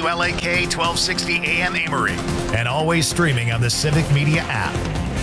WLAK 1260 AM Amory. And always streaming on the Civic Media app.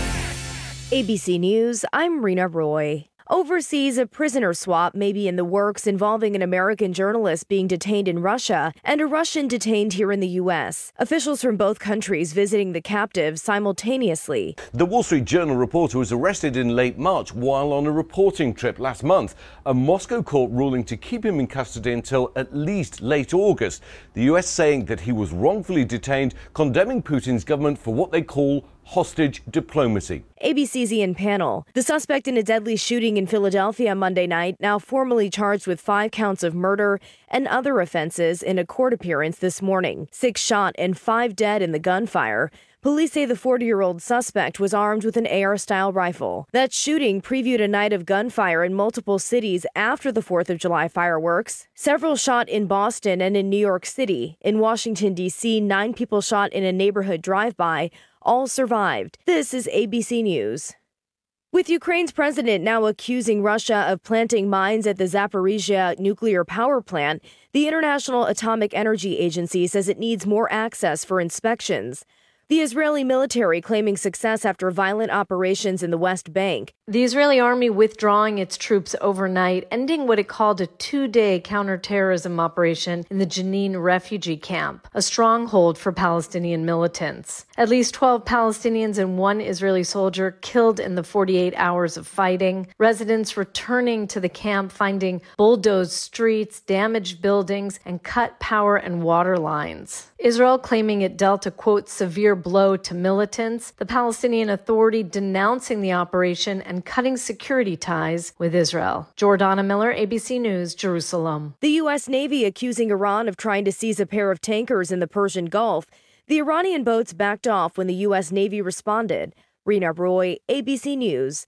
ABC News, I'm Rena Roy. Overseas, a prisoner swap may be in the works involving an American journalist being detained in Russia and a Russian detained here in the U.S. Officials from both countries visiting the captives simultaneously. The Wall Street Journal reporter was arrested in late March while on a reporting trip last month. A Moscow court ruling to keep him in custody until at least late August. The U.S. saying that he was wrongfully detained, condemning Putin's government for what they call hostage diplomacy. ABC's Ian Pannell. The suspect in a deadly shooting in Philadelphia Monday night, now formally charged with 5 counts of murder and other offenses in a court appearance this morning. 6 shot and 5 dead in the gunfire. Police say the 40-year-old suspect was armed with an AR-style rifle. That shooting previewed a night of gunfire in multiple cities after the 4th of July fireworks. Several shot in Boston and in New York City. In Washington, D.C., 9 people shot in a neighborhood drive-by. All survived. This is ABC News. With Ukraine's president now accusing Russia of planting mines at the Zaporizhzhia nuclear power plant, the International Atomic Energy Agency says it needs more access for inspections. The Israeli military claiming success after violent operations in the West Bank. The Israeli army withdrawing its troops overnight, ending what it called a 2-day counterterrorism operation in the Jenin refugee camp, a stronghold for Palestinian militants. At least 12 Palestinians and 1 Israeli soldier killed in the 48 hours of fighting. Residents returning to the camp finding bulldozed streets, damaged buildings, and cut power and water lines. Israel claiming it dealt a, quote, severe blow to militants, the Palestinian Authority denouncing the operation and cutting security ties with Israel. Jordana Miller, ABC News, Jerusalem. The U.S. Navy accusing Iran of trying to seize a pair of tankers in the Persian Gulf. The Iranian boats backed off when the U.S. Navy responded. Rena Roy, ABC News.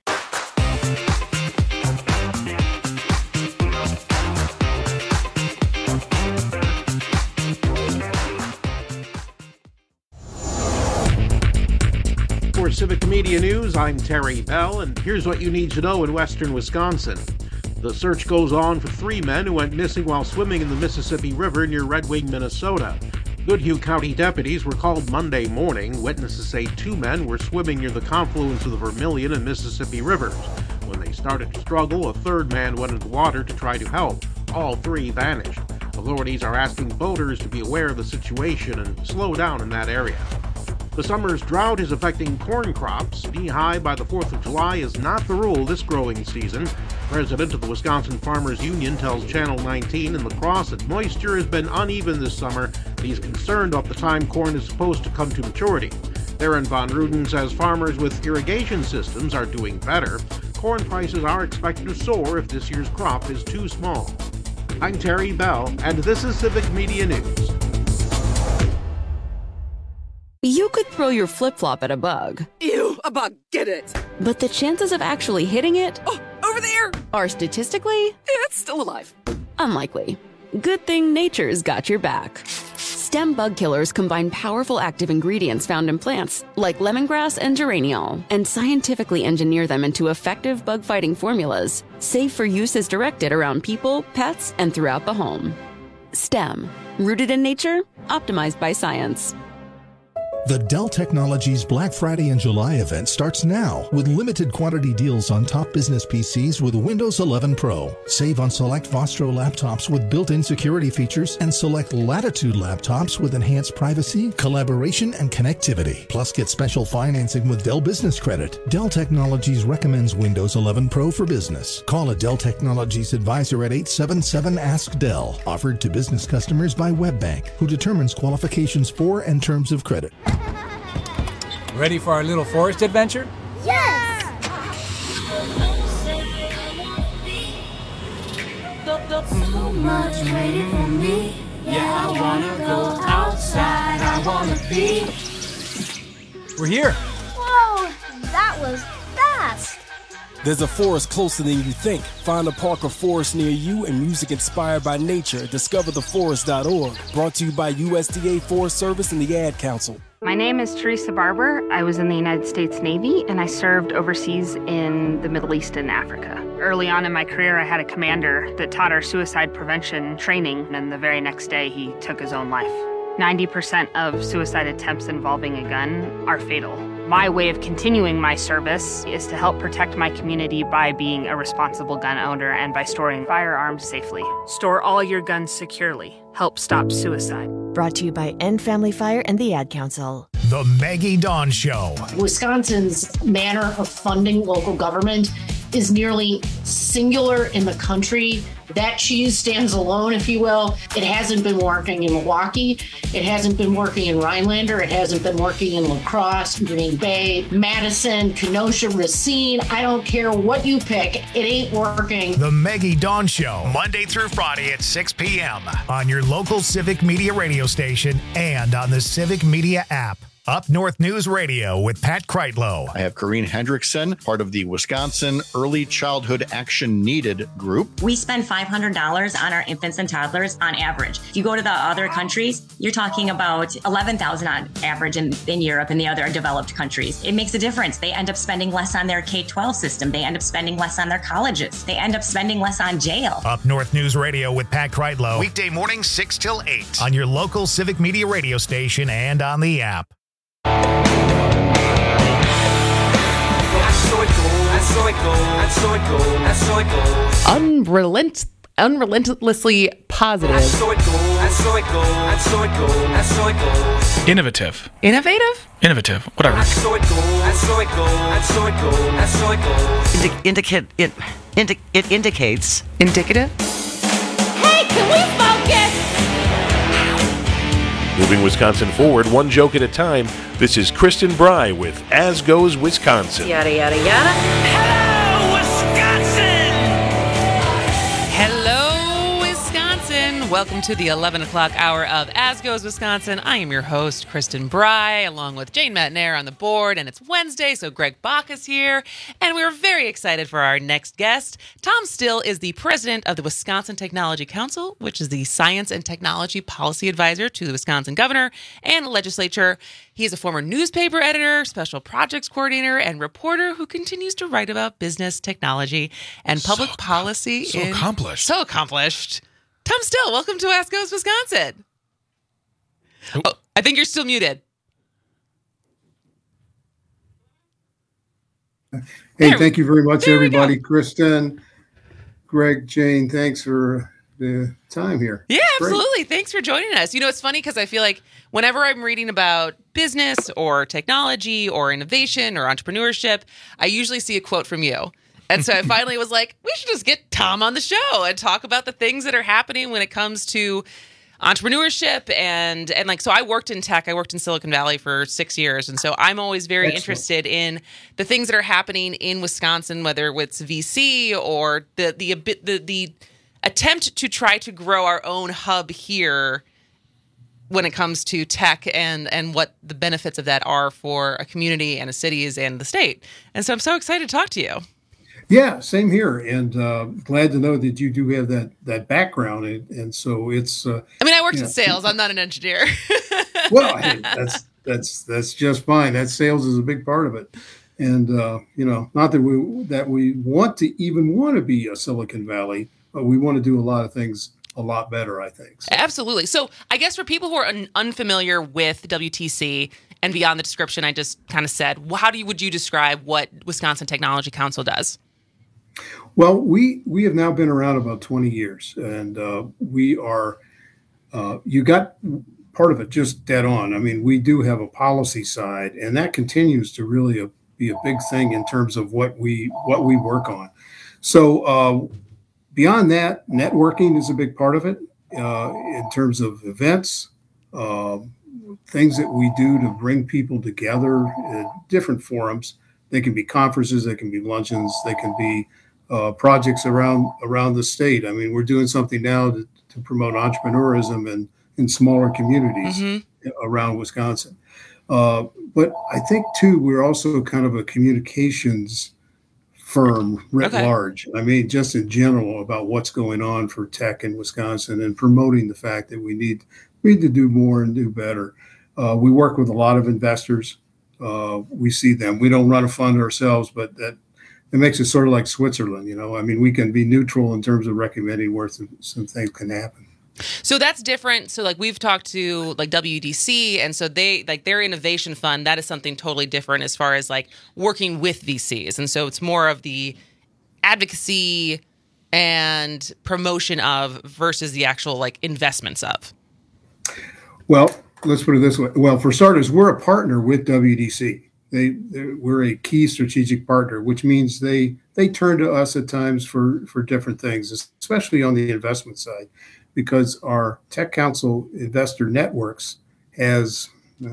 For Civic Media News, I'm Terry Bell, and here's what you need to know in western Wisconsin. The search goes on for 3 men who went missing while swimming in the Mississippi River near Red Wing, Minnesota. Goodhue County deputies were called Monday morning. Witnesses say 2 men were swimming near the confluence of the Vermilion and Mississippi rivers. When they started to struggle, a 3rd man went into the water to try to help. All 3 vanished. Authorities are asking boaters to be aware of the situation and slow down in that area. The summer's drought is affecting corn crops. Knee-high by the 4th of July is not the rule this growing season. President of the Wisconsin Farmers Union tells Channel 19 in La Crosse that moisture has been uneven this summer. He's concerned about the time corn is supposed to come to maturity. Theron Von Ruden says farmers with irrigation systems are doing better. Corn prices are expected to soar if this year's crop is too small. I'm Terry Bell, and this is Civic Media News. You could throw your flip-flop at a bug. Ew, a bug, get it! But the chances of actually hitting it... Oh, over there! ...are statistically... It's still alive. ...unlikely. Good thing nature's got your back. Stem bug killers combine powerful active ingredients found in plants, like lemongrass and geraniol, and scientifically engineer them into effective bug-fighting formulas, safe for use as directed around people, pets, and throughout the home. Stem. Rooted in nature, optimized by science. The Dell Technologies Black Friday and July event starts now with limited quantity deals on top business PCs with Windows 11 Pro. Save on select Vostro laptops with built-in security features and select Latitude laptops with enhanced privacy, collaboration, and connectivity. Plus, get special financing with Dell Business Credit. Dell Technologies recommends Windows 11 Pro for business. Call a Dell Technologies advisor at 877-ASK-DELL. Offered to business customers by WebBank, who determines qualifications for and terms of credit. Ready for our little forest adventure? Yes! So much waiting for me. Yeah, I wanna go outside. I wanna be. We're here. Whoa, that was fast. There's a forest closer than you think. Find a park or forest near you and music inspired by nature at discovertheforest.org. Brought to you by USDA Forest Service and the Ad Council. My name is Teresa Barber. I was in the United States Navy, and I served overseas in the Middle East and Africa. Early on in my career, I had a commander that taught our suicide prevention training, and the very next day, he took his own life. 90% of suicide attempts involving a gun are fatal. My way of continuing my service is to help protect my community by being a responsible gun owner and by storing firearms safely. Store all your guns securely. Help stop suicide. Brought to you by End Family Fire and the Ad Council. The Maggie Dawn Show. Wisconsin's manner of funding local government is nearly singular in the country. That cheese stands alone, if you will. It hasn't been working in Milwaukee. It hasn't been working in Rhinelander. It hasn't been working in La Crosse, Green Bay, Madison, Kenosha, Racine. I don't care what you pick. It ain't working. The Maggie Dawn Show, Monday through Friday at 6 p.m. on your local Civic Media radio station and on the Civic Media app. Up North News Radio with Pat Kreitlow. I have Corrine Hendrickson, part of the Wisconsin Early Childhood Action Needed group. We spend $500 on our infants and toddlers on average. If you go to the other countries, you're talking about $11,000 on average in Europe and the other developed countries. It makes a difference. They end up spending less on their K-12 system. They end up spending less on their colleges. They end up spending less on jail. Up North News Radio with Pat Kreitlow. Weekday morning 6 till 8 on your local Civic Media radio station and on the app. Unrelentlessly positive. Innovative. Innovative? Innovative. Whatever. It indicates. Indicative? Hey, can we focus? Moving Wisconsin forward, one joke at a time. This is Kristen Bry with As Goes Wisconsin. Yada, yada, yada. Hello, Wisconsin! Hello, Wisconsin. Welcome to the 11 o'clock hour of As Goes Wisconsin. I am your host, Kristen Bry, along with Jane Metnair on the board. And it's Wednesday, so Greg Bach is here. And we're very excited for our next guest. Tom Still is the president of the Wisconsin Technology Council, which is the science and technology policy advisor to the Wisconsin governor and the legislature. He is a former newspaper editor, special projects coordinator, and reporter who continues to write about business, technology, and public policy. So accomplished. So accomplished. Tom Still, welcome to As Goes Wisconsin. Oh, I think you're still muted. Hey, thank you very much, everybody. Kristen, Greg, Jane, thanks for the time here. Yeah, absolutely. Thanks for joining us. You know, it's funny because I feel like whenever I'm reading about business or technology or innovation or entrepreneurship, I usually see a quote from you. And so I finally was like, we should just get Tom on the show and talk about the things that are happening when it comes to entrepreneurship and like, so I worked in tech. I worked in Silicon Valley for 6 years. And so I'm always very interested in the things that are happening in Wisconsin, whether it's VC or the attempt to try to grow our own hub here when it comes to tech and what the benefits of that are for a community and a cities and the state. And so I'm so excited to talk to you. Yeah, same here. And glad to know that you do have that background. And so it's... I mean, I worked in sales. I'm not an engineer. Well, hey, that's just fine. That sales is a big part of it. And, not that we want to be a Silicon Valley, but we want to do a lot of things a lot better, I think. So. Absolutely. So I guess for people who are unfamiliar with WTC and beyond the description I just kind of said, how would you describe what Wisconsin Technology Council does? Well, we have now been around about 20 years, and we are, you got part of it just dead on. I mean, we do have a policy side, and that continues to really be a big thing in terms of what we work on. So beyond that, networking is a big part of it in terms of events, things that we do to bring people together at different forums. They can be conferences, they can be luncheons, they can be projects around the state. I mean, we're doing something now to promote entrepreneurism in smaller communities around Wisconsin. But I think, too, we're also kind of a communications firm writ large. I mean, just in general about what's going on for tech in Wisconsin and promoting the fact that we need to do more and do better. We work with a lot of investors. We see them. We don't run a fund ourselves, but it makes it sort of like Switzerland, I mean, we can be neutral in terms of recommending where some things can happen. So that's different. So like we've talked to like WDC, and so they like their innovation fund, that is something totally different as far as like working with VCs. And so it's more of the advocacy and promotion of versus the actual like investments of. Well, let's put it this way. Well, for starters, we're a partner with WDC. We're a key strategic partner, which means they turn to us at times for different things, especially on the investment side, because our Tech Council Investor Networks has,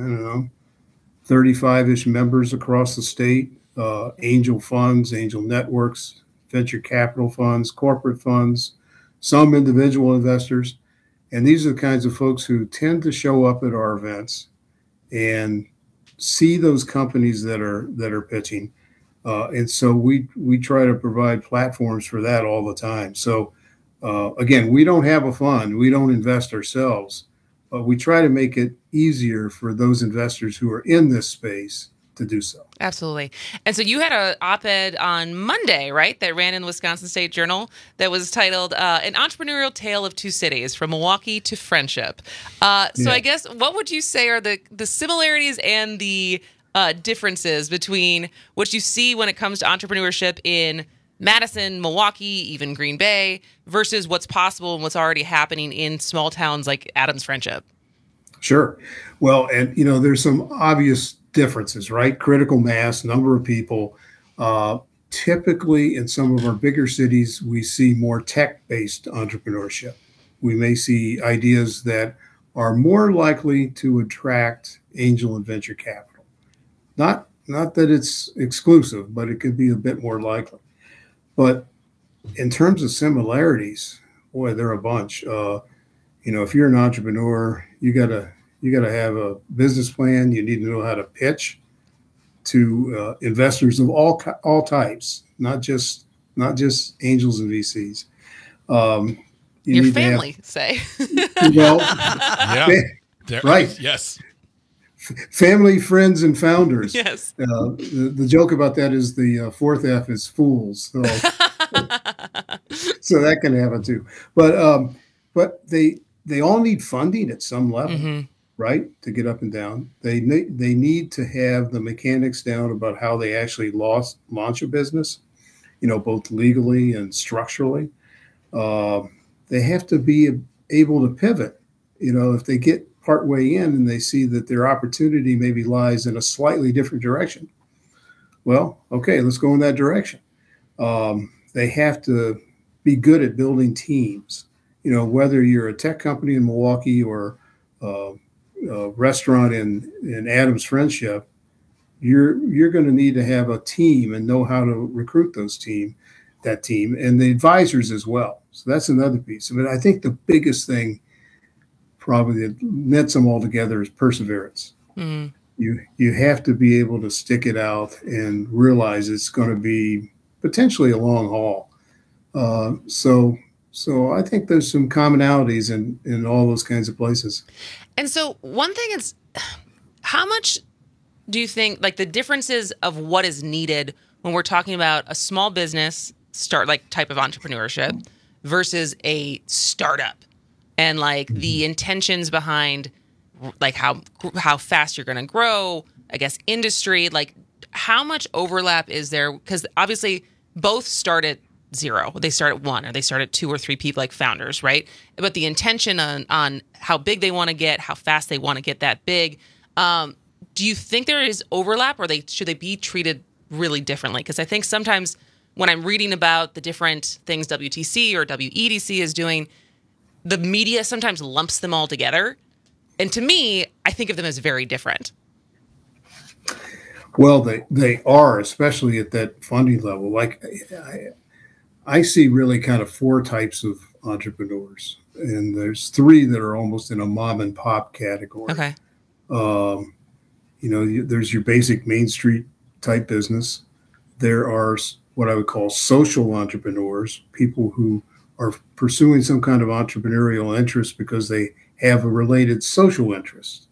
35-ish members across the state, angel funds, angel networks, venture capital funds, corporate funds, some individual investors. And these are the kinds of folks who tend to show up at our events and see those companies that are pitching. And so we try to provide platforms for that all the time. So again, we don't have a fund. We don't invest ourselves, but we try to make it easier for those investors who are in this space to do so. Absolutely. And so you had an op-ed on Monday, right, that ran in the Wisconsin State Journal that was titled An Entrepreneurial Tale of Two Cities, From Milwaukee to Friendship. So I guess what would you say are the similarities and the differences between what you see when it comes to entrepreneurship in Madison, Milwaukee, even Green Bay, versus what's possible and what's already happening in small towns like Adams Friendship? Sure. Well, and there's some obvious differences, right? Critical mass, number of people. Typically, in some of our bigger cities, we see more tech-based entrepreneurship. We may see ideas that are more likely to attract angel and venture capital. Not that it's exclusive, but it could be a bit more likely. But in terms of similarities, boy, there are a bunch. If you're an entrepreneur, you gotta have a business plan. You need to know how to pitch to investors of all types, not just angels and VCs. Your family, say. Well, right? Yes. Family, friends, and founders. Yes. The joke about that is the fourth F is fools. So, so that can happen too. But they all need funding at some level, right, to get up and down. They need to have the mechanics down about how they actually launch a business, both legally and structurally. They have to be able to pivot. If they get partway in and they see that their opportunity maybe lies in a slightly different direction, well, okay, let's go in that direction. They have to be good at building teams. Whether you're a tech company in Milwaukee or a restaurant in Adams Friendship, you're going to need to have a team and know how to recruit that team, and the advisors as well. So that's another piece of it. I think the biggest thing probably that nets them all together is perseverance. You have to be able to stick it out and realize it's going to be potentially a long haul. So I think there's some commonalities in all those kinds of places. And so one thing is, how much do you think, like the differences of what is needed when we're talking about a small business type of entrepreneurship versus a startup, and like the intentions behind like how fast you're going to grow, I guess, industry, like how much overlap is there? Because obviously both start at zero. They start at one, or they start at 2 or 3 people, like founders, right? But the intention on how big they want to get, how fast they want to get that big. Do you think there is overlap, or should they be treated really differently? Because I think sometimes when I'm reading about the different things WTC or WEDC is doing, the media sometimes lumps them all together. And to me, I think of them as very different. Well, they are, especially at that funding level. Like I see really kind of 4 types of entrepreneurs, and there's 3 that are almost in a mom and pop category. Okay. There's your basic Main Street type business. There are what I would call social entrepreneurs, people who are pursuing some kind of entrepreneurial interest because they have a related social interest.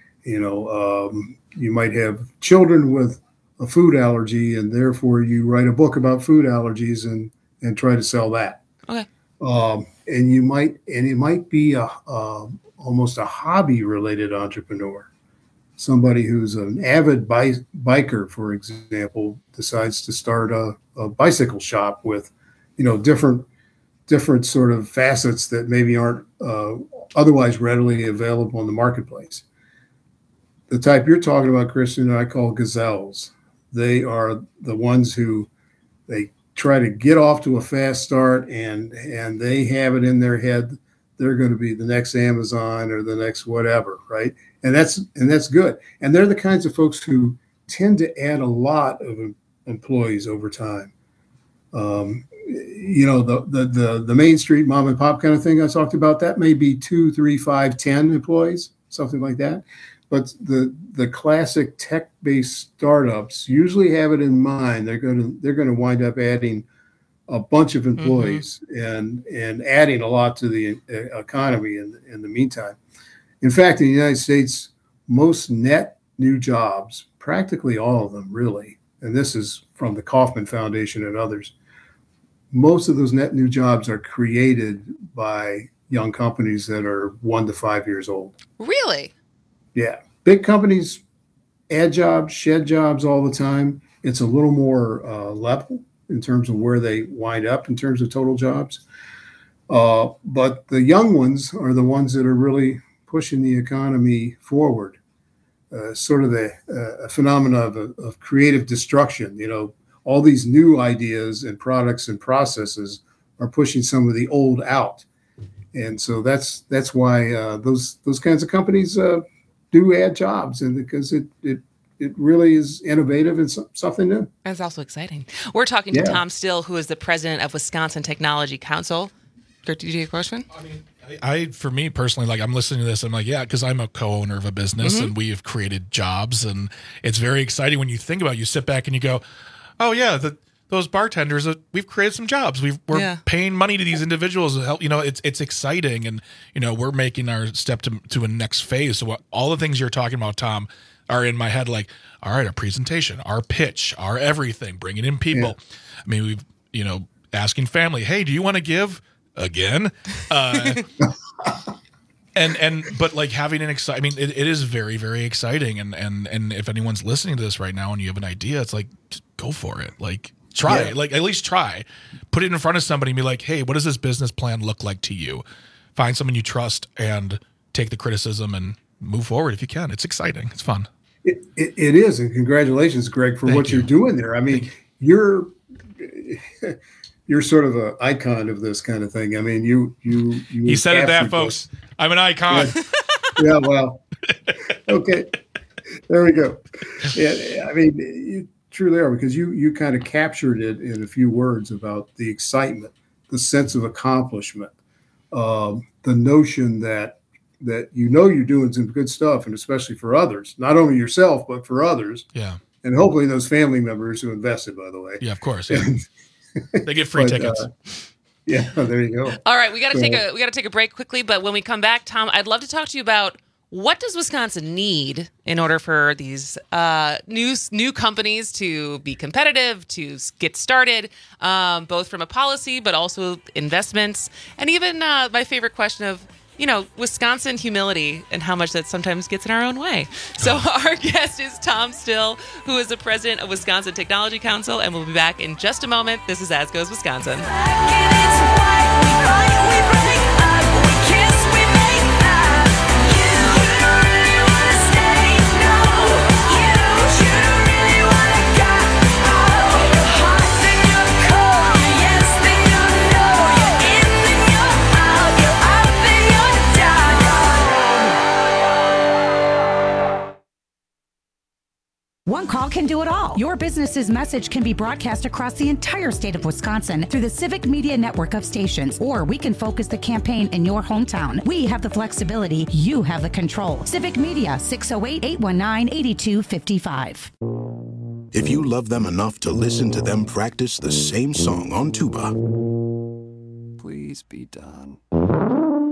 You might have children with a food allergy, and therefore you write a book about food allergies and try to sell that. Okay. and it might be almost a hobby related entrepreneur. Somebody who's an avid biker, for example, decides to start a bicycle shop with, different sort of facets that maybe aren't otherwise readily available in the marketplace. The type you're talking about, Kristen, I call gazelles. They are the ones who they try to get off to a fast start, and they have it in their head they're going to be the next Amazon or the next whatever, right? And that's good. And they're the kinds of folks who tend to add a lot of employees over time. The Main Street mom and pop kind of thing I talked about, that may be 2, 3, 5, 10 employees, something like that. But the classic tech-based startups usually have it in mind. They're going to wind up adding a bunch of employees and adding a lot to the economy in the meantime. In fact, in the United States, most net new jobs, practically all of them really, and this is from the Kauffman Foundation and others, most of those net new jobs are created by young companies that are 1 to 5 years old. Really? Yeah. Big companies add jobs, shed jobs all the time. It's a little more level in terms of where they wind up in terms of total jobs. But the young ones are the ones that are really pushing the economy forward. Sort of a phenomena of creative destruction. All these new ideas and products and processes are pushing some of the old out. And so that's why those kinds of companies do add jobs, and because it really is innovative and something new. That's also exciting. We're talking to Tom Still, who is the president of Wisconsin Technology Council. Did you have a question? For me personally, like I'm listening to this, I'm like, because I'm a co-owner of a business and we have created jobs, and it's very exciting when you think about it. You sit back and you go, oh yeah, those bartenders, we've created some jobs. We're paying money to these individuals to help. It's exciting, and we're making our step to a next phase. So all the things you're talking about, Tom, are in my head. Like, all right, our presentation, our pitch, our everything, bringing in people. Yeah. I mean, we've asking family, hey, do you want to give again? But like having an exciting. I mean, it is very, very exciting. And if anyone's listening to this right now and you have an idea, it's like, just go for it. Like. Try it. Like, at least try. Put it in front of somebody and be like, hey, what does this business plan look like to you? Find someone you trust and take the criticism and move forward if you can. It's exciting. It's fun. It is. And congratulations, Greg, for what you're doing there. I mean, you're sort of an icon of this kind of thing. I mean, you said it, folks. I'm an icon. Yeah, well, okay. There we go. Yeah, I mean, you truly are, because you kind of captured it in a few words about the excitement, the sense of accomplishment, the notion that you're doing some good stuff, and especially for others, not only yourself, but for others. Yeah. And hopefully those family members who invested, by the way. Yeah, of course. Yeah. They get free tickets. Yeah, there you go. All right, we got to take a break quickly, but when we come back, Tom, I'd love to talk to you about what does Wisconsin need in order for these new companies to be competitive, to get started, both from a policy but also investments, and even my favorite question of, Wisconsin humility and how much that sometimes gets in our own way. So our guest is Tom Still, who is the president of Wisconsin Technology Council, and we'll be back in just a moment. This is As Goes Wisconsin. One call can do it all. Your business's message can be broadcast across the entire state of Wisconsin through the Civic Media network of stations, or we can focus the campaign in your hometown. We have the flexibility. You have the control. Civic Media, 608-819-8255. If you love them enough to listen to them practice the same song on tuba, please be done.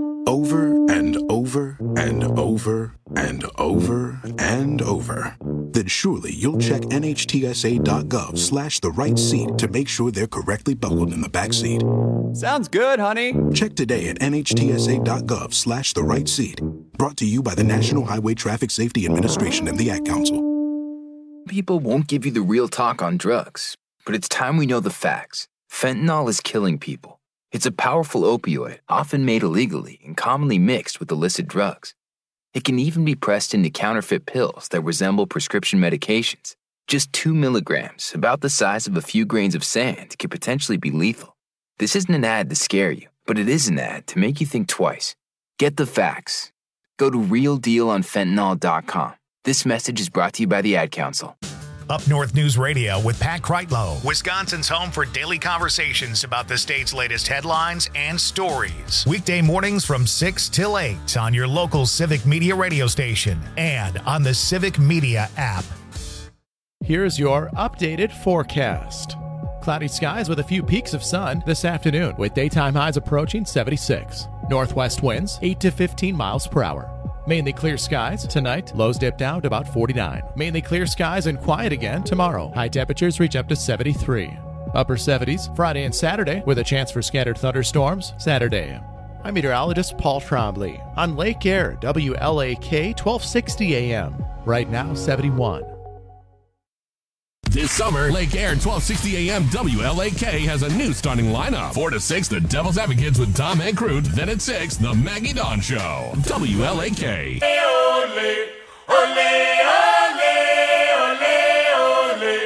Over and over and over and over and over. then surely you'll check NHTSA.gov/the right seat to make sure they're correctly buckled in the back seat. Sounds good, honey. Check today at NHTSA.gov/the right seat. Brought to you by the National Highway Traffic Safety Administration and the Ad Council. People won't give you the real talk on drugs, but it's time we know the facts. Fentanyl is killing people. It's a powerful opioid, often made illegally and commonly mixed with illicit drugs. It can even be pressed into counterfeit pills that resemble prescription medications. Just 2 milligrams, about the size of a few grains of sand, could potentially be lethal. This isn't an ad to scare you, but it is an ad to make you think twice. Get the facts. Go to realdealonfentanyl.com. This message is brought to you by the Ad Council. Up North News Radio with Pat Kreitlow, Wisconsin's home for daily conversations about the state's latest headlines and stories. Weekday mornings from 6 till 8 on your local Civic Media radio station and on the Civic Media app. Here's your updated forecast. Cloudy skies with a few peaks of sun this afternoon with daytime highs approaching 76. Northwest winds 8 to 15 miles per hour. Mainly clear skies tonight, lows dip down to about 49. Mainly clear skies and quiet again tomorrow. High temperatures reach up to 73. Upper 70s Friday and Saturday with a chance for scattered thunderstorms Saturday. I'm meteorologist Paul Trombley on Lake Air, WLAK 1260 AM. Right now 71. This summer, Lake Air 1260 AM WLAK has a new starting lineup. 4 to 6, the Devil's Advocates with Tom and Crute. Then at 6, the Maggie Dawn Show. WLAK. Ole, ole, ole, ole, ole.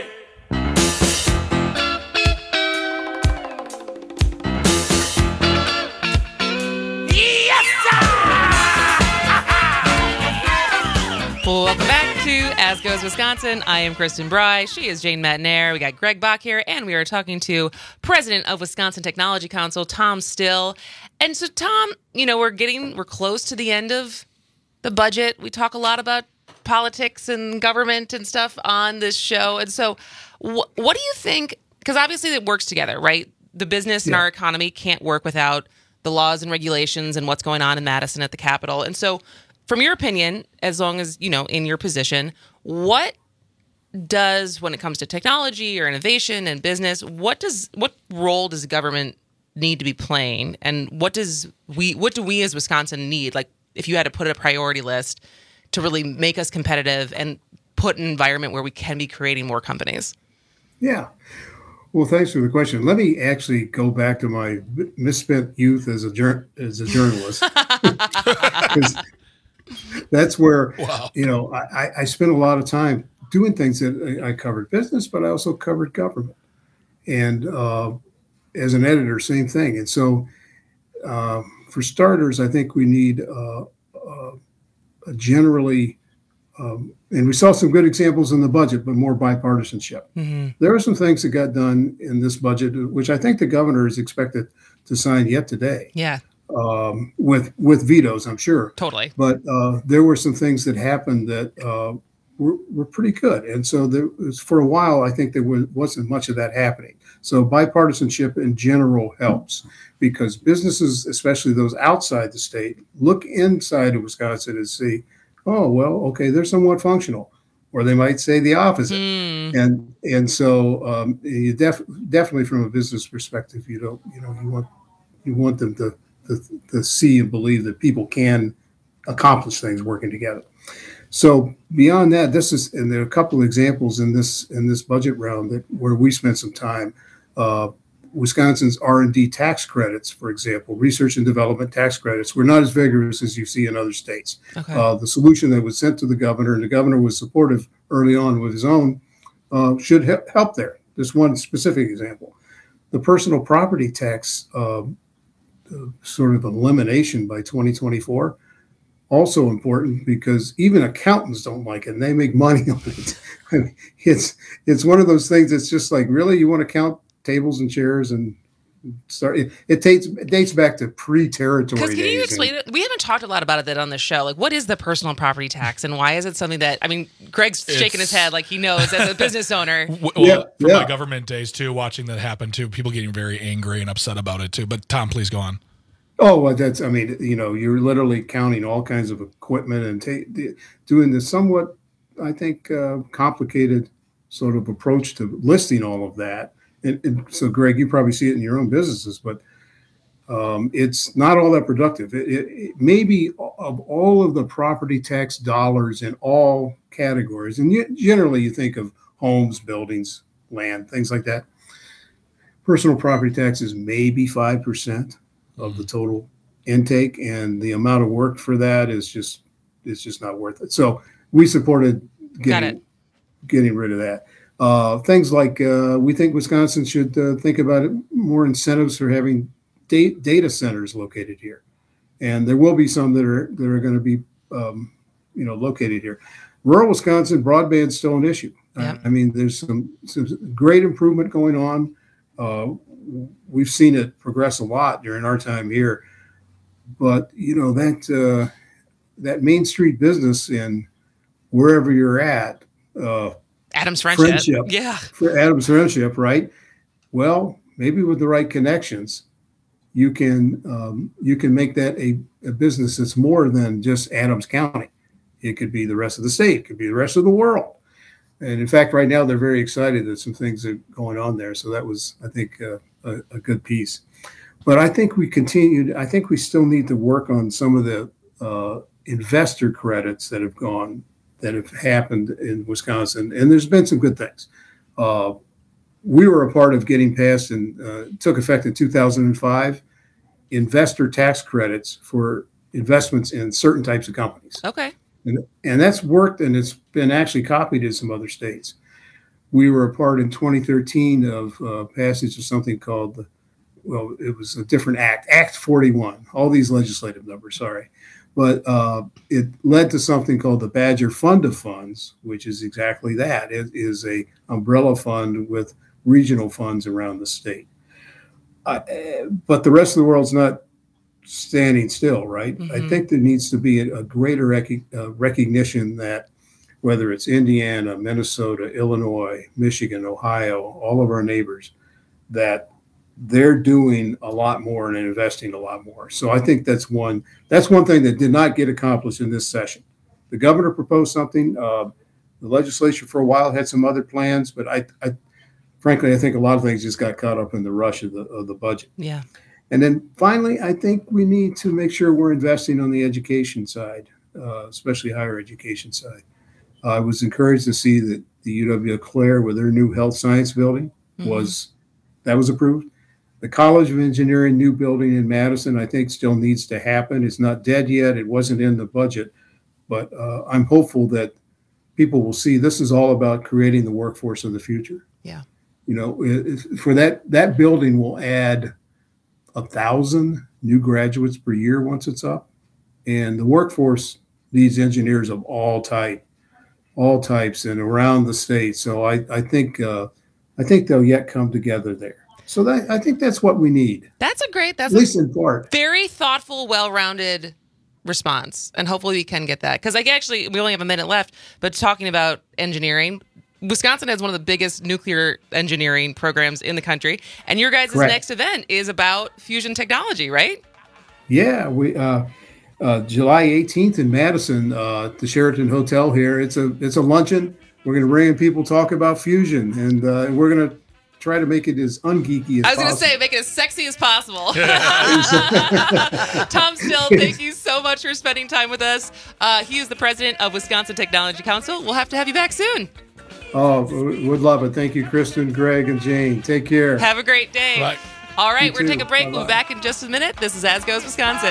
Welcome back to As Goes Wisconsin. I am Kristen Bry. She is Jane Matnair. We got Greg Bach here, and we are talking to President of Wisconsin Technology Council, Tom Still. And so, Tom, we're close to the end of the budget. We talk a lot about politics and government and stuff on this show. And so, what do you think? Because obviously it works together, right? The business and our economy can't work without the laws and regulations and what's going on in Madison at the Capitol. And so, from your opinion, as long as, in your position, what does, when it comes to technology or innovation and business, what role does government need to be playing? And what do we as Wisconsin need? Like, if you had to put a priority list to really make us competitive and put an environment where we can be creating more companies? Yeah. Well, thanks for the question. Let me actually go back to my misspent youth as a journalist. That's where, I spent a lot of time doing things that I covered business, but I also covered government. And as an editor, same thing. And so for starters, I think we need a generally, and we saw some good examples in the budget, but more bipartisanship. Mm-hmm. There are some things that got done in this budget, which I think the governor is expected to sign yet today. Yeah. With vetoes, I'm sure. Totally. But there were some things that happened that were pretty good. And so for a while, I think there wasn't much of that happening. So bipartisanship in general helps because businesses, especially those outside the state, look inside of Wisconsin and see, oh, well, okay, they're somewhat functional. Or they might say the opposite. And so you definitely from a business perspective, you want them to see and believe that people can accomplish things working together. So beyond that, and there are a couple of examples in this budget round where we spent some time. Wisconsin's R&D tax credits, for example, research and development tax credits, were not as vigorous as you see in other states. Okay. The solution that was sent to the governor, and the governor was supportive early on with his own, should help there. There's one specific example. The personal property tax sort of elimination by 2024, also important because even accountants don't like it and they make money on it. I mean, it's one of those things that's just like, really, you want to count tables and chairs and start? It dates back to pre-territory days. Because can you explain it? We haven't talked a lot about it on the show. Like, what is the personal property tax and why is it something that, Greg's shaking his head like he knows as a business owner. From my government days too, watching that happen too, people getting very angry and upset about it too. But Tom, please go on. Oh, well, you're literally counting all kinds of equipment and doing this somewhat I think, complicated sort of approach to listing all of that. And so, Greg, you probably see it in your own businesses, but it's not all that productive. It maybe of all of the property tax dollars in all categories, and generally you think of homes, buildings, land, things like that. Personal property tax is maybe 5% of the total intake, and the amount of work for that is just not worth it. So we supported getting rid of that. Things like we think Wisconsin should think about it, more incentives for having data centers located here, and there will be some that are going to be located here. Rural Wisconsin, broadband is still an issue. Yep. I mean, there's some great improvement going on. We've seen it progress a lot during our time here, but that Main Street business in wherever you're at, Adams Friendship, yeah, for Adams Friendship, right? Well, maybe with the right connections, you can make that a business that's more than just Adams County. It could be the rest of the state, it could be the rest of the world. And in fact, right now they're very excited that some things are going on there. So that was, I think, a good piece. But I think we still need to work on some of the investor credits that have happened in Wisconsin. And there's been some good things. We were a part of getting passed and took effect in 2005, investor tax credits for investments in certain types of companies. Okay. And that's worked, and it's been actually copied in some other states. We were a part in 2013 of passage of something called, it was a different act, Act 41, all these legislative numbers, sorry. But it led to something called the Badger Fund of Funds, which is exactly that. It is a umbrella fund with regional funds around the state. But the rest of the world's not standing still, right? Mm-hmm. I think there needs to be a greater recognition that whether it's Indiana, Minnesota, Illinois, Michigan, Ohio, all of our neighbors, that they're doing a lot more and investing a lot more. So I think that's one thing that did not get accomplished in this session. The governor proposed something. The legislature for a while had some other plans, but I frankly, I think a lot of things just got caught up in the rush of the budget. Yeah. And then finally, I think we need to make sure we're investing on the education side, especially higher education side. I was encouraged to see that the UW-Eau Claire with their new health science building was approved. The College of Engineering new building in Madison, I think, still needs to happen. It's not dead yet. It wasn't in the budget, but I'm hopeful that people will see this is all about creating the workforce of the future. Yeah. For that building will add 1,000 new graduates per year once it's up, and the workforce needs engineers of all types and around the state. So I think they'll yet come together there. So I think that's what we need. That's at least in part. Very thoughtful, well-rounded response, and hopefully we can get that. Because we only have a minute left, but talking about engineering, Wisconsin has one of the biggest nuclear engineering programs in the country, and your guys' next event is about fusion technology, right? Yeah, we July 18th in Madison, the Sheraton Hotel here. It's a luncheon. We're going to bring in people talk about fusion, and we're going to try to make it as ungeeky as possible. I was going to say, make it as sexy as possible. Tom Still, thank you so much for spending time with us. He is the president of Wisconsin Technology Council. We'll have to have you back soon. Oh, would love it. Thank you, Kristen, Greg, and Jane. Take care. Have a great day. Bye. All right, we're going to take a break. We'll be back in just a minute. This is As Goes Wisconsin.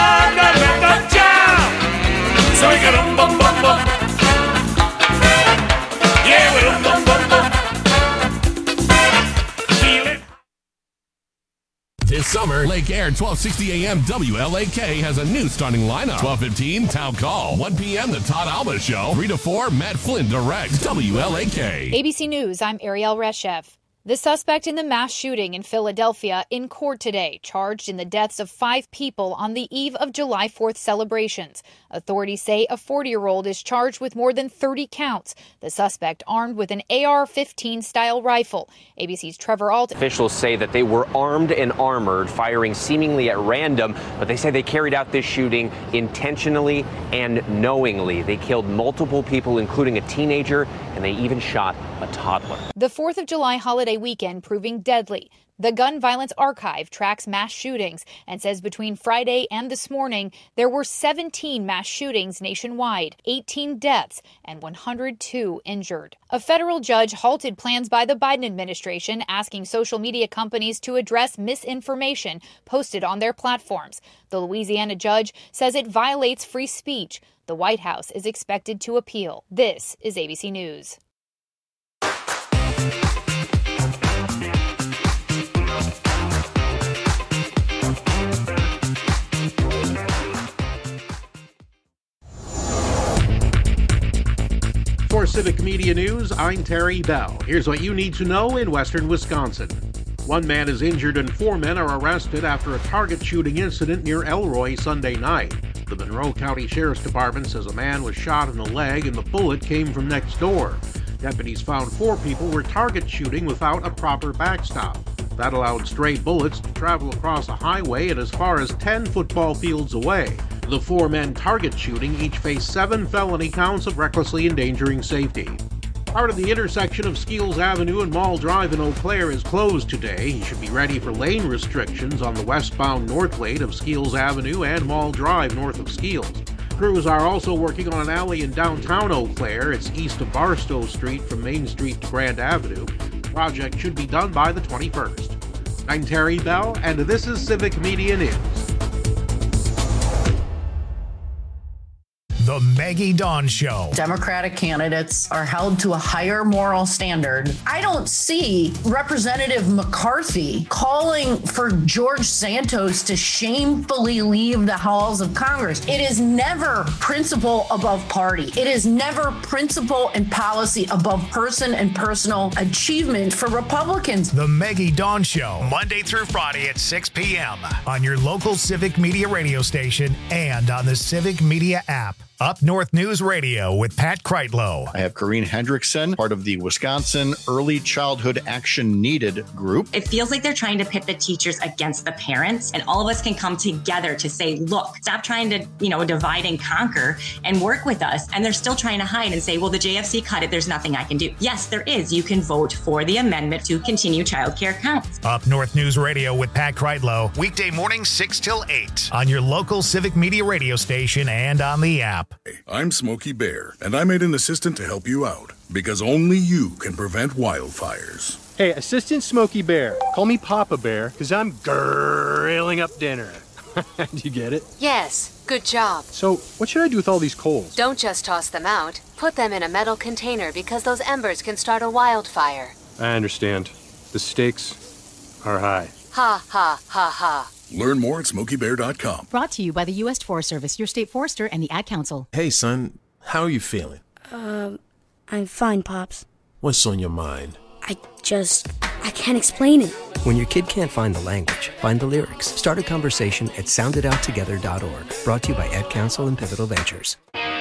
This summer, Lake Air 1260 AM WLAK has a new starting lineup. 12:15 Town Call. 1 p.m. The Todd Alba Show. 3 to 4 Matt Flynn directs WLAK. ABC News, I'm Ariel Reshev. The suspect in the mass shooting in Philadelphia in court today, charged in the deaths of 5 people on the eve of July 4th celebrations. Authorities say a 40-year-old is charged with more than 30 counts. The suspect armed with an AR-15 style rifle. ABC's Trevor Alt. Officials say that they were armed and armored, firing seemingly at random, but they say they carried out this shooting intentionally and knowingly. They killed multiple people, including a teenager, and they even shot a toddler. The 4th of July holiday weekend proving deadly. The Gun Violence Archive tracks mass shootings and says between Friday and this morning, there were 17 mass shootings nationwide, 18 deaths, and 102 injured. A federal judge halted plans by the Biden administration asking social media companies to address misinformation posted on their platforms. The Louisiana judge says it violates free speech. The White House is expected to appeal. This is ABC News. For Civic Media News, I'm Terry Bell. Here's what you need to know in western Wisconsin. 1 man is injured and 4 men are arrested after a target shooting incident near Elroy Sunday night. The Monroe County Sheriff's Department says a man was shot in the leg and the bullet came from next door. Deputies found 4 people were target shooting without a proper backstop. That allowed stray bullets to travel across a highway and as far as 10 football fields away. The 4 men target shooting each face 7 felony counts of recklessly endangering safety. Part of the intersection of Skeels Avenue and Mall Drive in Eau Claire is closed today. You should be ready for lane restrictions on the westbound north lane of Skeels Avenue and Mall Drive north of Skeels. Crews are also working on an alley in downtown Eau Claire. It's east of Barstow Street from Main Street to Grand Avenue. The project should be done by the 21st. I'm Terry Bell, and this is Civic Media News. The Maggie Dawn Show. Democratic candidates are held to a higher moral standard. I don't see Representative McCarthy calling for George Santos to shamefully leave the halls of Congress. It is never principle above party. It is never principle and policy above person and personal achievement for Republicans. The Maggie Dawn Show, Monday through Friday at 6 p.m. on your local Civic Media radio station and on the Civic Media app. Up North News Radio with Pat Kreitlow. I have Corrine Hendrickson, part of the Wisconsin Early Childhood Action Needed group. It feels like they're trying to pit the teachers against the parents, and all of us can come together to say, look, stop trying to, divide and conquer and work with us. And they're still trying to hide and say, well, the JFC cut it. There's nothing I can do. Yes, there is. You can vote for the amendment to continue childcare counts. Up North News Radio with Pat Kreitlow, weekday mornings 6 till 8 on your local Civic Media radio station and on the app. I'm Smokey Bear, and I made an assistant to help you out, because only you can prevent wildfires. Hey, Assistant Smokey Bear, call me Papa Bear, because I'm grilling up dinner. Do you get it? Yes, good job. So, what should I do with all these coals? Don't just toss them out. Put them in a metal container, because those embers can start a wildfire. I understand. The stakes are high. Ha, ha, ha, ha. Learn more at SmokeyBear.com. Brought to you by the U.S. Forest Service, your state forester, and the Ad Council. Hey, son. How are you feeling? I'm fine, Pops. What's on your mind? I can't explain it. When your kid can't find the language, find the lyrics. Start a conversation at sounditouttogether.org. Brought to you by Ad Council and Pivotal Ventures.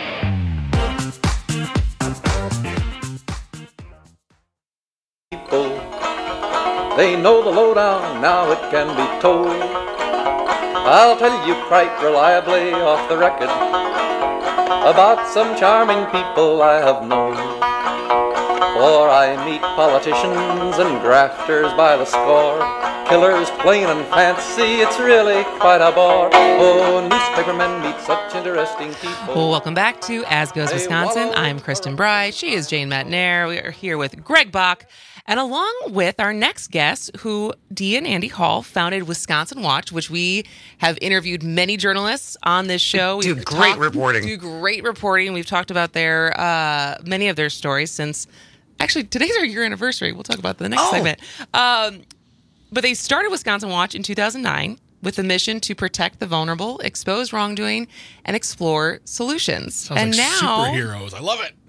People, they know the lowdown, now it can be told. I'll tell you quite reliably off the record about some charming people I have known. For I meet politicians and grafters by the score, killers plain and fancy, it's really quite a bore. Oh, newspapermen meet such interesting people. Well, welcome back to As Goes Wisconsin. I'm Kristen Bry. She is Jane Matnair. We are here with Greg Bach. And along with our next guest, who Dee and Andy Hall founded Wisconsin Watch, which we have interviewed many journalists on this show. Do great reporting. We've talked about many of their stories since, actually, today's our year anniversary. We'll talk about the next segment. But they started Wisconsin Watch in 2009 with the mission to protect the vulnerable, expose wrongdoing, and explore solutions. Sounds like superheroes. I love it.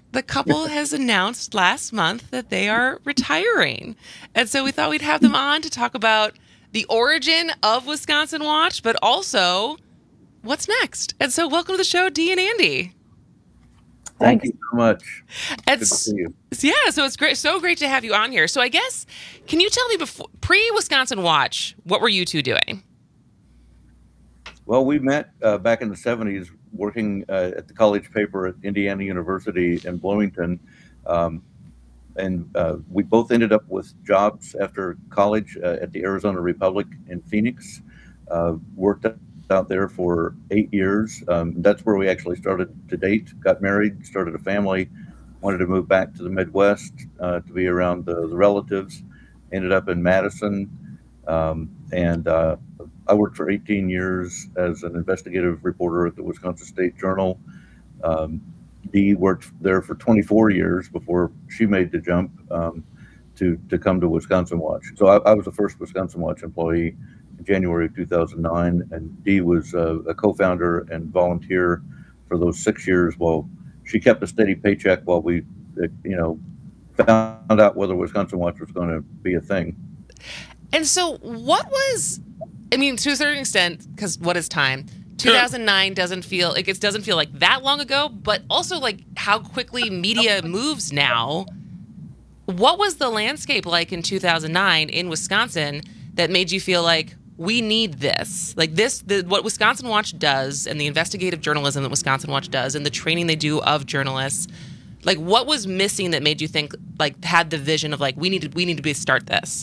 the couple has announced last month that they are retiring. And so we thought we'd have them on to talk about the origin of Wisconsin Watch, but also what's next. And so welcome to the show, Dee and Andy. Thank you so much. Good to see you. Yeah, so it's great. So great to have you on here. So I guess, can you tell me before pre-Wisconsin Watch, what were you two doing? Well, we met back in the 70s working at the college paper at Indiana University in Bloomington. And we both ended up with jobs after college at the Arizona Republic in Phoenix. Worked out there for 8 years. That's where we actually started to date, got married, started a family, wanted to move back to the Midwest to be around the relatives. Ended up in Madison. And I worked for 18 years as an investigative reporter at the Wisconsin State Journal. Dee worked there for 24 years before she made the jump to come to Wisconsin Watch. So I was the first Wisconsin Watch employee in January of 2009, and Dee was a co-founder and volunteer for those 6 years while she kept a steady paycheck while we, found out whether Wisconsin Watch was going to be a thing. And so what was, I mean, to a certain extent, because what is time? 2009 doesn't feel like that long ago, but also like how quickly media moves now. What was the landscape like in 2009 in Wisconsin that made you feel like we need this? Like what Wisconsin Watch does and the investigative journalism that Wisconsin Watch does and the training they do of journalists, like what was missing that made you think, like, had the vision of like, we need to start this?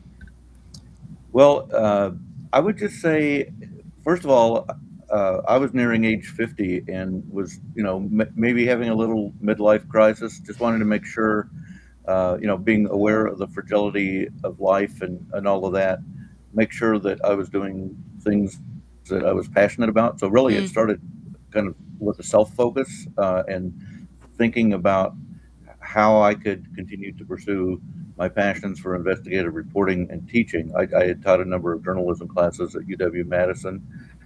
Well, I would just say, first of all, I was nearing age 50 and was, maybe having a little midlife crisis. Just wanted to make sure, being aware of the fragility of life and all of that, make sure that I was doing things that I was passionate about. So really it started kind of with a self-focus and thinking about how I could continue to pursue my passions for investigative reporting and teaching. I had taught a number of journalism classes at UW-Madison.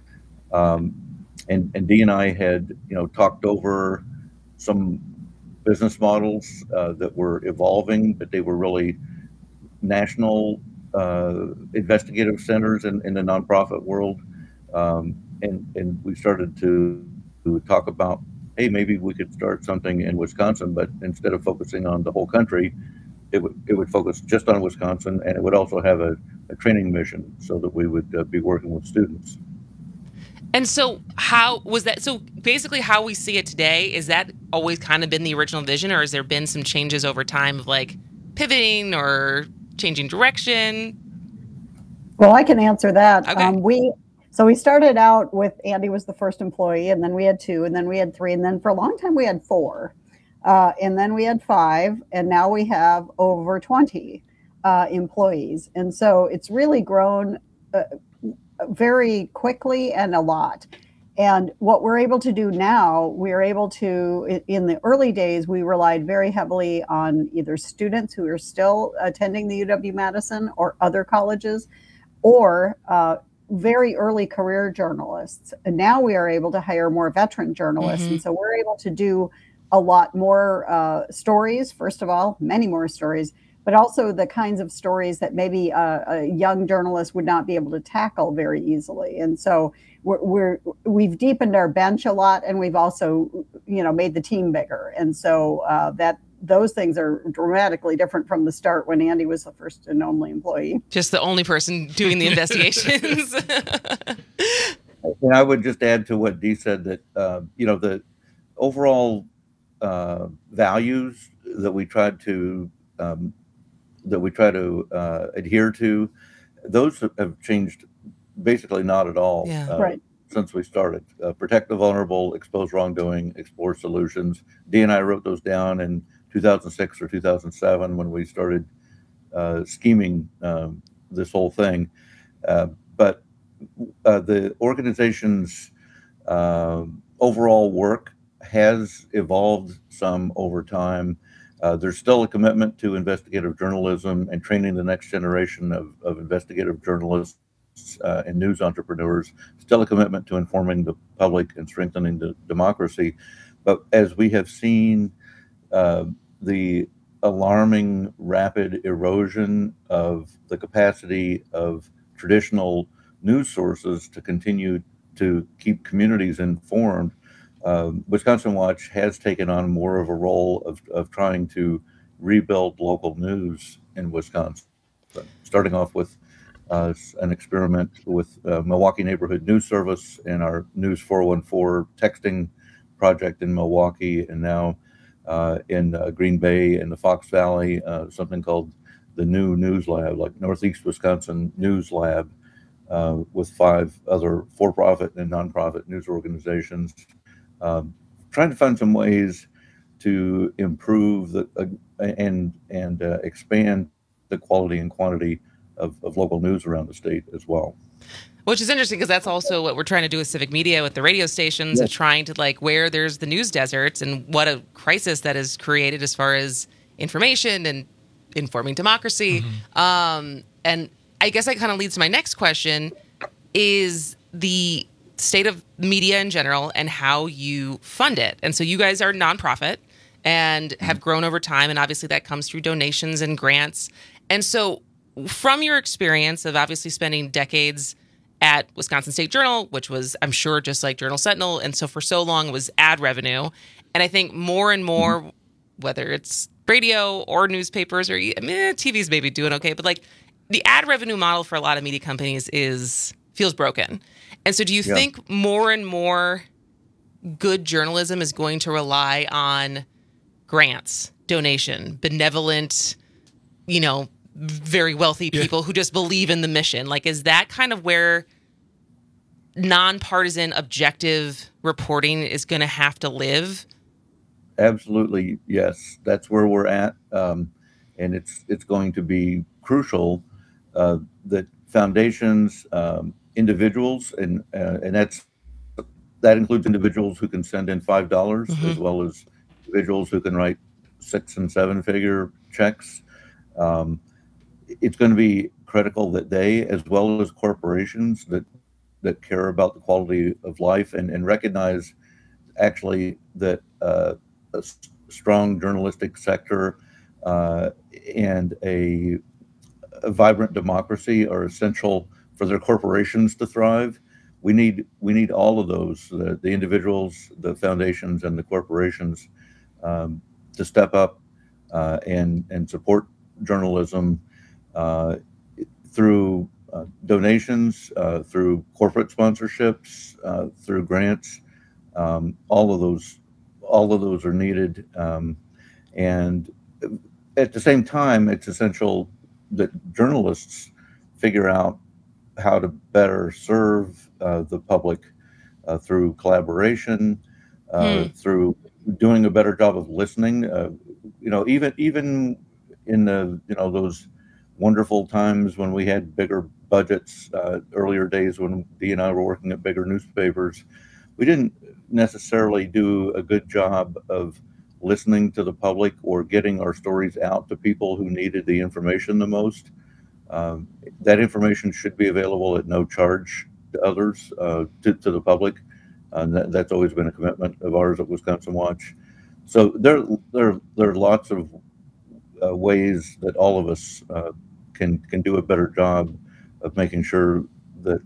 And Dee and I had, talked over some business models that were evolving, but they were really national investigative centers in the nonprofit world. And we started to talk about, hey, maybe we could start something in Wisconsin, but instead of focusing on the whole country, it would focus just on Wisconsin, and it would also have a training mission so that we would be working with students. And so how was that? So basically how we see it today, is that always kind of been the original vision, or has there been some changes over time of like pivoting or changing direction? Well, I can answer that. Okay. We started out with Andy was the first employee, and then we had 2, and then we had 3, and then for a long time we had 4. And then we had 5, and now we have over 20 employees. And so it's really grown very quickly and a lot. And what we're able to do now, we're able to, in the early days, we relied very heavily on either students who are still attending the UW-Madison or other colleges, or very early career journalists. And now we are able to hire more veteran journalists. And so we're able to do a lot more stories, first of all, many more stories, but also the kinds of stories that maybe a young journalist would not be able to tackle very easily. And so we've deepened our bench a lot, and we've also, made the team bigger. And so those things are dramatically different from the start when Andy was the first and only employee. Just the only person doing the investigations. And I would just add to what Dee said that, the overall values that we try to adhere to, those have changed basically not at all. Right. Since we started. Protect the vulnerable, expose wrongdoing, explore solutions. Dee and I wrote those down in 2006 or 2007 when we started scheming this whole thing. But the organization's overall work has evolved some over time. There's still a commitment to investigative journalism and training the next generation of investigative journalists and news entrepreneurs, still a commitment to informing the public and strengthening the democracy. But as we have seen the alarming rapid erosion of the capacity of traditional news sources to continue to keep communities informed, Wisconsin Watch has taken on more of a role of trying to rebuild local news in Wisconsin, starting off with an experiment with Milwaukee Neighborhood News Service and our News 414 texting project in Milwaukee, and now in Green Bay and the Fox Valley, something called the New News Lab, like Northeast Wisconsin News Lab, with 5 other for-profit and nonprofit news organizations, trying to find some ways to improve and expand the quality and quantity of local news around the state as well. Which is interesting because that's also what we're trying to do with civic media, with the radio stations, and trying to where there's the news deserts, and what a crisis that has created as far as information and informing democracy. And I guess that kind of leads to my next question, is the state of media in general and how you fund it. And so you guys are a nonprofit and have grown over time, and obviously that comes through donations and grants. And so from your experience of obviously spending decades at Wisconsin State Journal, which was, I'm sure, just like Journal Sentinel, and so for so long it was ad revenue. And I think more and more, whether it's radio or newspapers, or TV's maybe doing okay, but the ad revenue model for a lot of media companies feels broken. And so do you think more and more good journalism is going to rely on grants, donation, benevolent, very wealthy people who just believe in the mission? Is that kind of where nonpartisan, objective reporting is going to have to live? Absolutely, yes. That's where we're at, and it's going to be crucial that foundations, individuals, and that includes individuals who can send in $5, as well as individuals who can write 6- and 7-figure checks. It's going to be critical that they, as well as corporations that care about the quality of life and recognize actually that a strong journalistic sector and a vibrant democracy are essential for their corporations to thrive. We need all of those, the individuals, the foundations, and the corporations to step up and support journalism through donations, through corporate sponsorships, through grants. All of those are needed, and at the same time, it's essential that journalists figure out how to better serve the public through collaboration, through doing a better job of listening. Even in the those wonderful times when we had bigger budgets, earlier days when Dee and I were working at bigger newspapers, we didn't necessarily do a good job of listening to the public or getting our stories out to people who needed the information the most. That information should be available at no charge to others, to the public. That's always been a commitment of ours at Wisconsin Watch. So there are lots of ways that all of us can do a better job of making sure that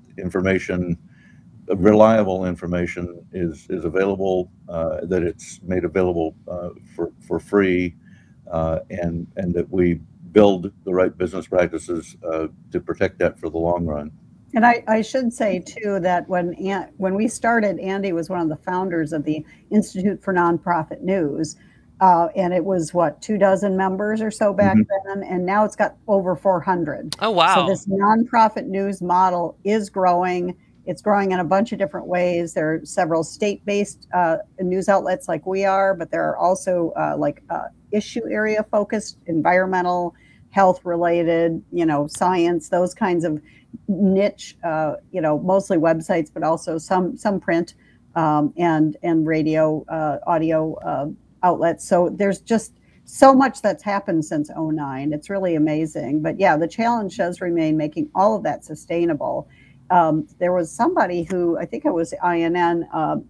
reliable information is available, that it's made available for free, and that we build the right business practices to protect that for the long run. And I should say, too, that when we started, Andy was one of the founders of the Institute for Nonprofit News. And it was, 24 members or so back then, and now it's got over 400. Oh, wow. So this nonprofit news model is growing. It's growing in a bunch of different ways. There are several state-based news outlets like we are, but there are also issue area focused, environmental, health-related, science, those kinds of niche, mostly websites, but also some print and radio, audio outlets. So there's just so much that's happened since 2009. It's really amazing. But yeah, the challenge does remain making all of that sustainable. There was somebody who, I think it was INN,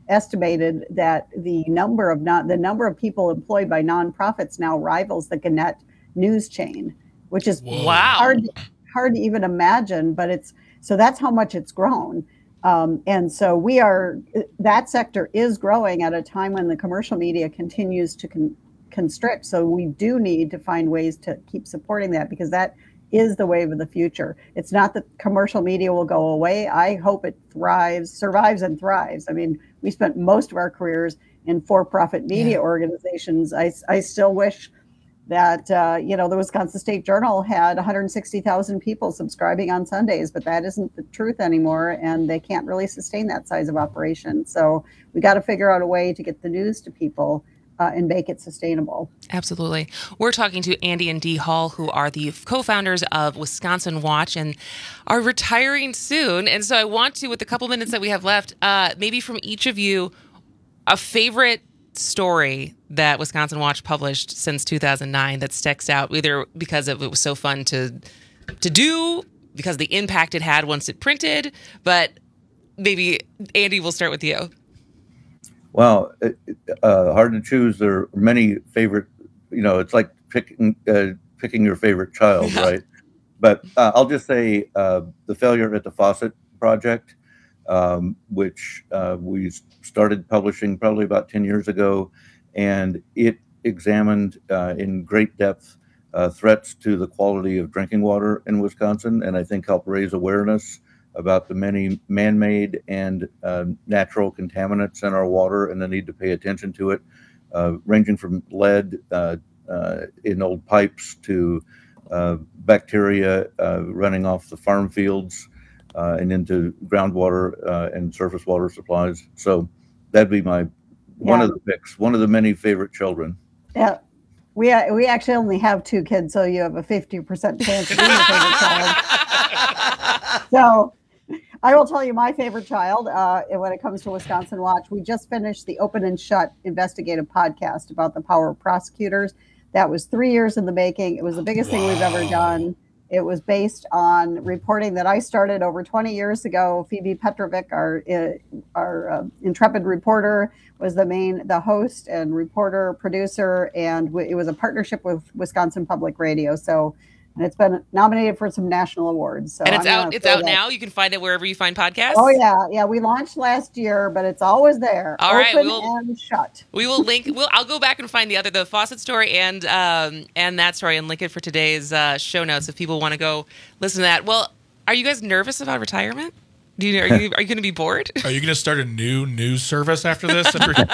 estimated that the number of people employed by nonprofits now rivals the Gannett news chain, which is hard to even imagine. But that's how much it's grown. And so that sector is growing at a time when the commercial media continues to constrict. So we do need to find ways to keep supporting that, because that is the wave of the future. It's not that commercial media will go away. I hope it survives and thrives. I mean, we spent most of our careers in for-profit media organizations. I still wish that, the Wisconsin State Journal had 160,000 people subscribing on Sundays, but that isn't the truth anymore, and they can't really sustain that size of operation. So we got to figure out a way to get the news to people and make it sustainable. Absolutely. We're talking to Andy and Dee Hall, who are the co-founders of Wisconsin Watch and are retiring soon. And so I want to, with the couple minutes that we have left, maybe from each of you, a favorite story that Wisconsin Watch published since 2009 that sticks out, either because it was so fun to do, because of the impact it had once it printed. But maybe, Andy, we'll start with you. Well, hard to choose. There are many favorite, it's like picking your favorite child, right? But I'll just say the failure at the Fawcett Project, which we started publishing probably about 10 years ago, and it examined in great depth threats to the quality of drinking water in Wisconsin, and I think helped raise awareness about the many man-made and natural contaminants in our water and the need to pay attention to it, ranging from lead in old pipes to bacteria running off the farm fields and into groundwater and surface water supplies. So that'd be one of the picks, one of the many favorite children. Yeah. We actually only have 2 kids, so you have a 50% chance of being a favorite child. So I will tell you my favorite child when it comes to Wisconsin Watch. We just finished the Open and Shut investigative podcast about the power of prosecutors. That was 3 years in the making. It was the biggest thing we've ever done. It was based on reporting that I started over 20 years ago. Phoebe Petrovic, our intrepid reporter, was the host and reporter, producer, and it was a partnership with Wisconsin Public Radio. So, and it's been nominated for some national awards. So and it's out now. You can find it wherever you find podcasts. Oh yeah. We launched last year, but it's always there. All right, Open and shut. We will link. I'll go back and find the Fawcett story and that story and link it for today's show notes if people want to go listen to that. Well, are you guys nervous about retirement? Are you going to be bored? Are you going to start a new news service after this?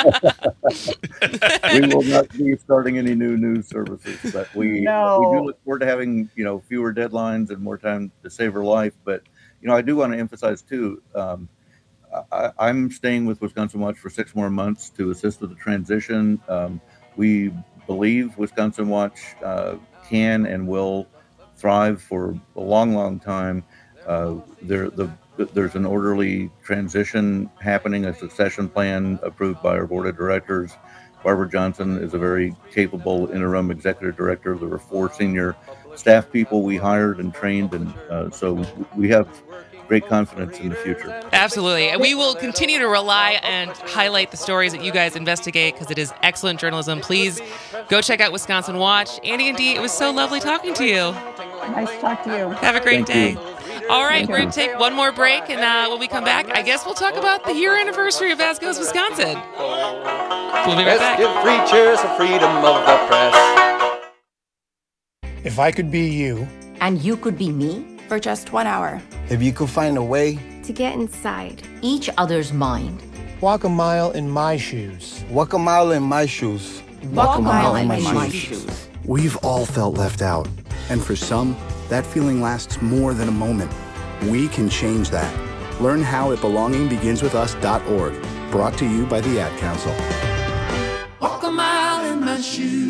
We will not be starting any new news services, but we do look forward to having fewer deadlines and more time to save our life. But I do want to emphasize too. I'm staying with Wisconsin Watch for 6 more months to assist with the transition. We believe Wisconsin Watch can and will thrive for a long, long time. There's an orderly transition happening, a succession plan approved by our board of directors. Barbara Johnson is a very capable interim executive director. There were 4 senior staff people we hired and trained, and so we have great confidence in the future. Absolutely. And we will continue to rely and highlight the stories that you guys investigate because it is excellent journalism. Please go check out Wisconsin Watch. Andy and Dee, it was so lovely talking to you. Nice to talk to you. Have a great day. You. All right, we're going to take one more break, and when we come back, I guess we'll talk about the year anniversary of As Goes Wisconsin. We'll be right back. Let's give 3 cheers for freedom of the press. If I could be you. And you could be me. For just 1 hour. If you could find a way. To get inside. Each other's mind. Walk a mile in my shoes. Walk a mile in my shoes. Walk a mile in my shoes. We've all felt left out. And for some, that feeling lasts more than a moment. We can change that. Learn how at belongingbeginswithus.org. Brought to you by the Ad Council. Walk a mile in my shoes.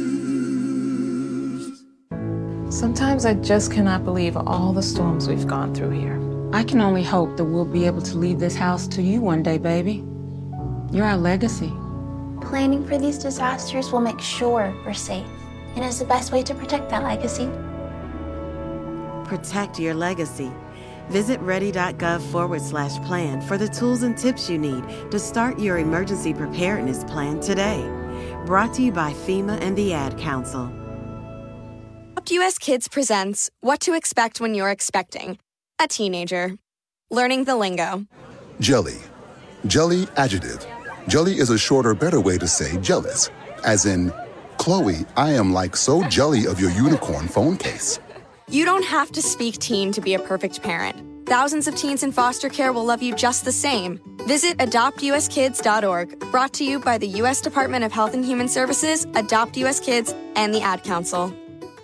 Sometimes I just cannot believe all the storms we've gone through here. I can only hope that we'll be able to leave this house to you one day, baby. You're our legacy. Planning for these disasters will make sure we're safe, and is the best way to protect that legacy. Protect your legacy. Visit ready.gov/plan for the tools and tips you need to start your emergency preparedness plan today. Brought to you by FEMA and the Ad Council. Adopt US Kids presents What to Expect When You're Expecting a Teenager. Learning the lingo. Jelly. Jelly adjective. Jelly is a shorter, better way to say jealous. As in, Chloe, I am like so jelly of your unicorn phone case. You don't have to speak teen to be a perfect parent. Thousands of teens in foster care will love you just the same. Visit adoptuskids.org. Brought to you by the U.S. Department of Health and Human Services, Adopt US Kids, and the Ad Council.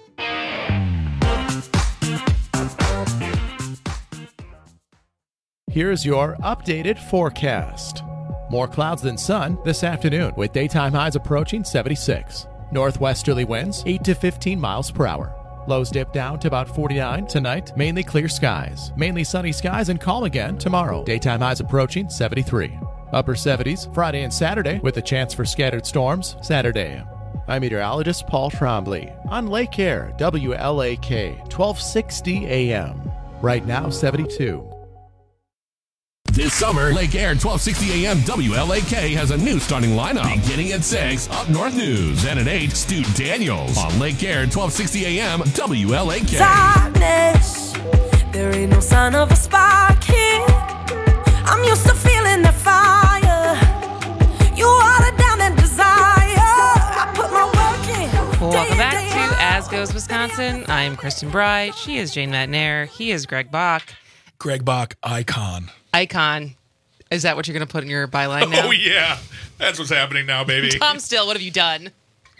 Here's your updated forecast. More clouds than sun this afternoon with daytime highs approaching 76. Northwesterly winds 8 to 15 miles per hour. Lows dip down to about 49 tonight. Mainly clear skies. Mainly sunny skies and calm again tomorrow. Daytime highs approaching 73. Upper 70s Friday and Saturday with a chance for scattered storms Saturday. I'm meteorologist Paul Trombley on Lake Air, WLAK, 1260 AM. Right now, 72. This summer, Lake Air 1260 AM WLAK has a new starting lineup. Beginning at 6, Up North News. And at 8, Stu Daniels. On Lake Air 1260 AM WLAK. Darkness, there ain't no sign of a spark here. I'm used to feeling the fire. You water down that desire. I put my work in. Welcome back to As Goes Wisconsin. I'm Kristen Bry. She is Jane Matnair. He is Greg Bach. Greg Bach, icon. Icon. Is that what you're going to put in your byline now? Oh, yeah. That's what's happening now, baby. Tom Still, what have you done?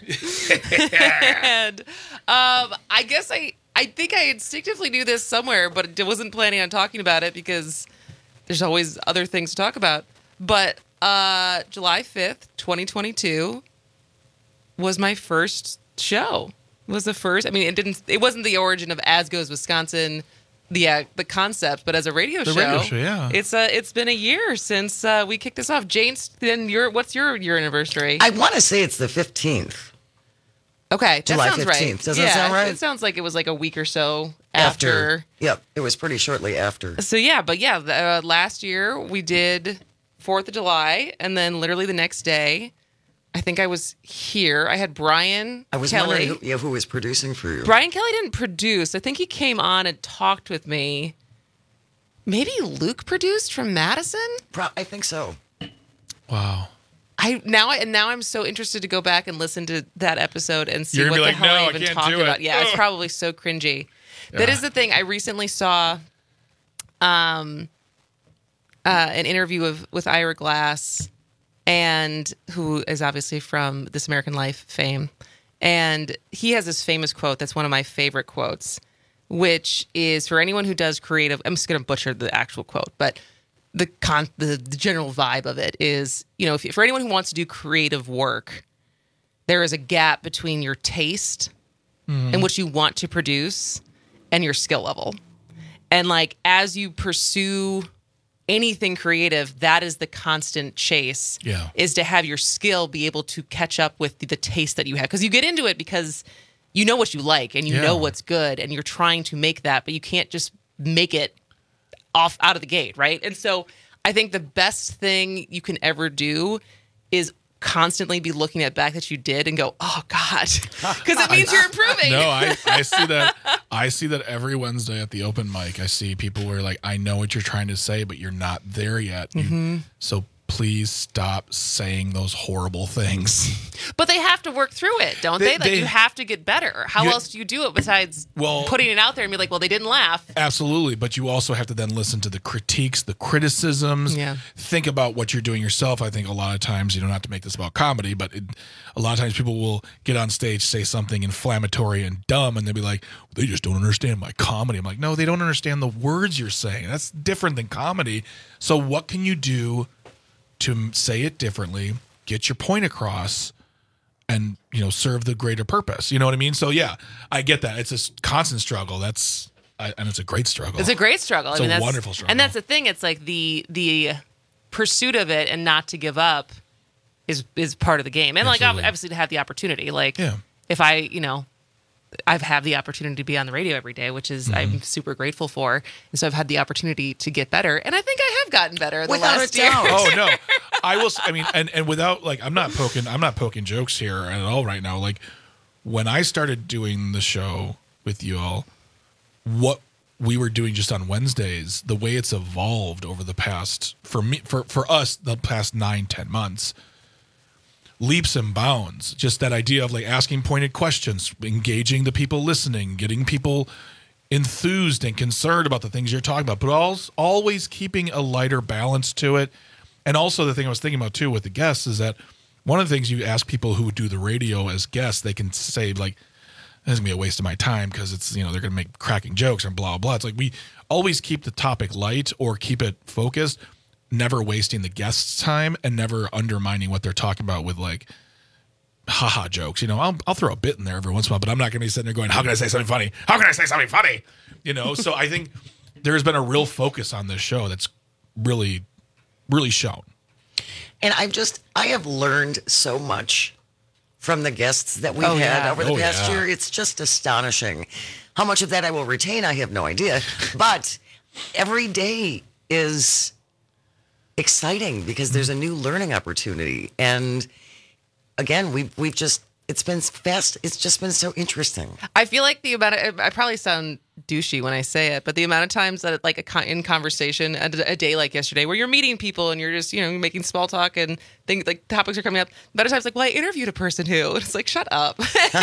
And I guess I think I instinctively knew this somewhere, but I wasn't planning on talking about it because there's always other things to talk about. But July 5th, 2022 was my first show. It was the first. I mean, it wasn't the origin of As Goes Wisconsin, the concept, but as a radio show. Radio show, yeah. It's been a year since we kicked this off. James, then what's your year anniversary? I want to say it's the 15th. Okay, July that sounds 15th. right. Does that sound right? It sounds like it was like a week or so after. Yep, it was pretty shortly after. So last year we did 4th of July, and then literally the next day, I think I was here. I had Brian I was Kelly. wondering who was producing for you. Brian Kelly didn't produce. I think he came on and talked with me. Maybe Luke produced from Madison? I think so. Wow. Now I'm so interested to go back and listen to that episode and see You're what gonna the be like, hell "No, I I even can't talked do it." about. Yeah, it's Ugh. probably so cringy. That is the thing. I recently saw an interview with Ira Glass, and who is obviously from This American Life fame. And he has this famous quote that's one of my favorite quotes, which is for anyone who does creative. I'm just going to butcher the actual quote, but the general vibe of it is, if for anyone who wants to do creative work, there is a gap between your taste and what you want to produce and your skill level. And like, as you pursue anything creative, that is the constant chase, is to have your skill be able to catch up with the taste that you have. Because you get into it because you know what you like and you know what's good and you're trying to make that, but you can't just make it out of the gate, right? And so I think the best thing you can ever do is constantly be looking at back that you did and go, oh God, because it means you're improving. No, I see that. I see that every Wednesday at the open mic. I see people where like, I know what you're trying to say, but you're not there yet. So please stop saying those horrible things. But they have to work through it, don't they? Like, you have to get better. How else do you do it besides putting it out there and be like, well, they didn't laugh? Absolutely. But you also have to then listen to the critiques, the criticisms. Yeah. Think about what you're doing yourself. I think a lot of times, you don't have to make this about comedy, but a lot of times people will get on stage, say something inflammatory and dumb, and they'll be like, they just don't understand my comedy. I'm like, no, they don't understand the words you're saying. That's different than comedy. So what can you do to say it differently, get your point across, and serve the greater purpose? You know what I mean? So yeah, I get that. It's a constant struggle. And it's a great struggle. It's a great struggle. It's a wonderful struggle. And that's the thing. It's like the pursuit of it and not to give up is part of the game. And like, obviously to have the opportunity. Like if I I've had the opportunity to be on the radio every day, which is I'm super grateful for. And so I've had the opportunity to get better. And I think I have gotten better in the last year. Oh, no. I mean, and without, like, I'm not poking jokes here at all right now. Like, when I started doing the show with you all, what we were doing just on Wednesdays, the way it's evolved over the past, for us, the past 9-10 months, leaps and bounds. Just that idea of like asking pointed questions, engaging the people listening, getting people enthused and concerned about the things you're talking about, but always keeping a lighter balance to it. And also the thing I was thinking about too with the guests is that one of the things you ask people who do the radio as guests, they can say like, this is going to be a waste of my time because it's, they're going to make cracking jokes and blah, blah. It's like we always keep the topic light or keep it focused, never wasting the guest's time and never undermining what they're talking about with like haha jokes. I'll throw a bit in there every once in a while, but I'm not going to be sitting there going, how can I say something funny? How can I say something funny? So I think there's been a real focus on this show that's really, really shown. And I have learned so much from the guests that we've had over the past year. It's just astonishing. How much of that I will retain, I have no idea. But every day is exciting because there's a new learning opportunity. And again, we've just, it's been fast. It's just been so interesting. I feel like the amount of, I probably sound douchey when I say it, but the amount of times that like in conversation, a day like yesterday where you're meeting people and you're just, making small talk and things like topics are coming up. Better times like, well, I interviewed a person who, it's like, shut up.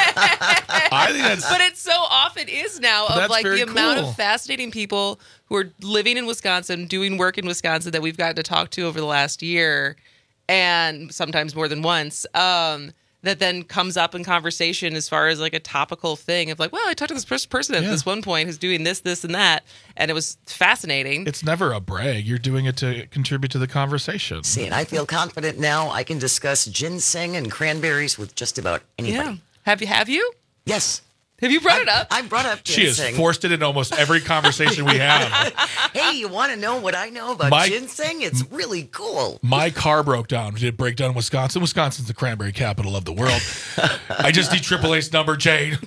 I think that's, but it so often is now of like the amount of fascinating people who are living in Wisconsin, doing work in Wisconsin that we've gotten to talk to over the last year and sometimes more than once. That then comes up in conversation as far as like a topical thing of like, well, I talked to this person at this one point who's doing this, and that. And it was fascinating. It's never a brag. You're doing it to contribute to the conversation. See, and I feel confident now I can discuss ginseng and cranberries with just about anybody. Yeah. Have you? Yes. Have you brought it up? I brought up ginseng. She has forced it in almost every conversation we have. Hey, you want to know what I know about ginseng? It's really cool. My car broke down. Did it break down in Wisconsin? Wisconsin's the cranberry capital of the world. I just need AAA's number, Jane.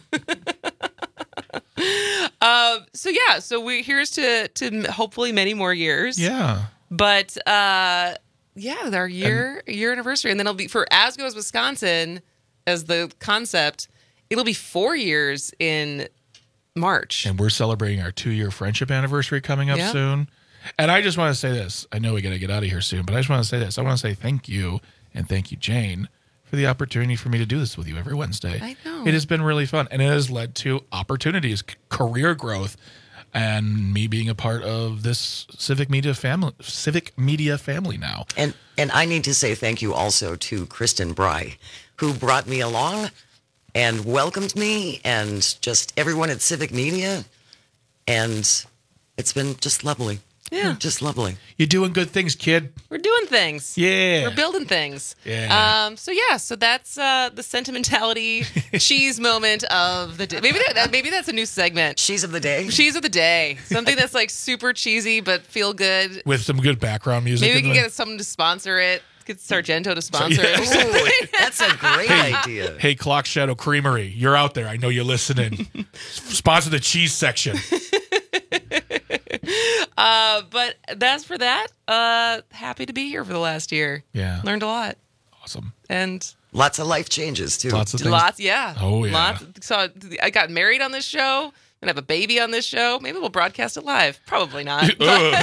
So here's to hopefully many more years. Yeah. But our year anniversary, and then it'll be for As Goes Wisconsin as the concept. It'll be 4 years in March. And we're celebrating our 2-year friendship anniversary coming up soon. And I just want to say this. I know we got to get out of here soon, but I just want to say this. I want to say thank you, and thank you, Jane, for the opportunity for me to do this with you every Wednesday. I know. It has been really fun, and it has led to opportunities, career growth, and me being a part of this civic media family now. And I need to say thank you also to Kristen Bry, who brought me along and welcomed me, and just everyone at Civic Media, and it's been just lovely. Yeah. Just lovely. You're doing good things, kid. We're doing things. Yeah. We're building things. Yeah. So that's the sentimentality cheese moment of the day. Maybe that's a new segment. Cheese of the day? Cheese of the day. Something that's like super cheesy but feel good. With some good background music. Maybe we can get someone to sponsor it. Get Sargento to sponsor it. Ooh, that's a great idea. Hey, Clock Shadow Creamery, you're out there. I know you're listening. Sponsor the cheese section. But that's for that. Happy to be here for the last year. Yeah. Learned a lot. Awesome. And lots of life changes, too. Lots of things. Lots, yeah. Oh, yeah. So I got married on this show. And have a baby on this show. Maybe we'll broadcast it live. Probably not.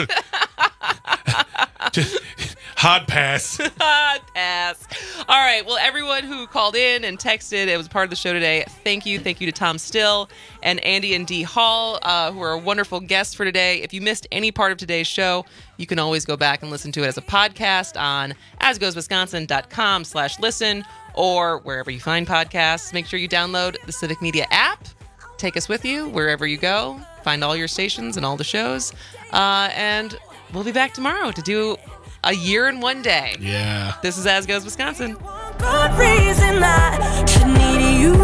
Hot pass. Hot pass. All right. Well, everyone who called in and texted, it was part of the show today. Thank you. Thank you to Tom Still and Andy and Dee Hall, who are wonderful guests for today. If you missed any part of today's show, you can always go back and listen to it as a podcast on asgoeswisconsin.com/listen or wherever you find podcasts. Make sure you download the Civic Media app. Take us with you wherever you go. Find all your stations and all the shows. And we'll be back tomorrow to do a year in one day. Yeah. This is As Goes Wisconsin. Good reason I should need you.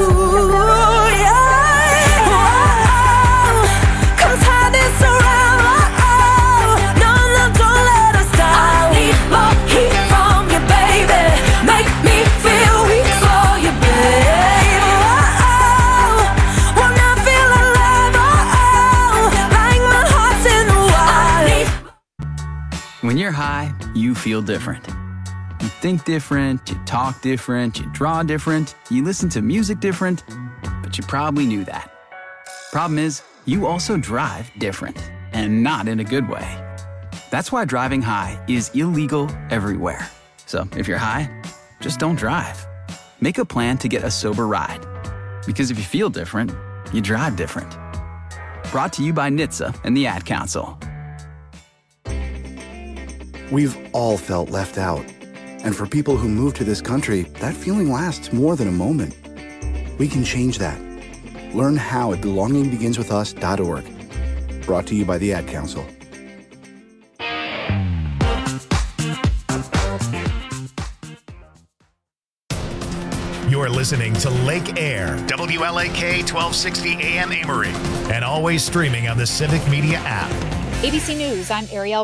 Yeah. Come tie this around. No, don't let us down. I need more heat from you, baby. Make me feel weak for you, baby. When you're high, you feel different. You think different, you talk different, you draw different, you listen to music different, but you probably knew that. Problem is, you also drive different, and not in a good way. That's why driving high is illegal everywhere. So if you're high, just don't drive. Make a plan to get a sober ride. Because if you feel different, you drive different. Brought to you by NHTSA and the Ad Council. We've all felt left out. And for people who move to this country, that feeling lasts more than a moment. We can change that. Learn how at belongingbeginswithus.org. Brought to you by the Ad Council. You're listening to Lake Air, WLAK 1260 AM Amory, and always streaming on the Civic Media app. ABC News, I'm Ariel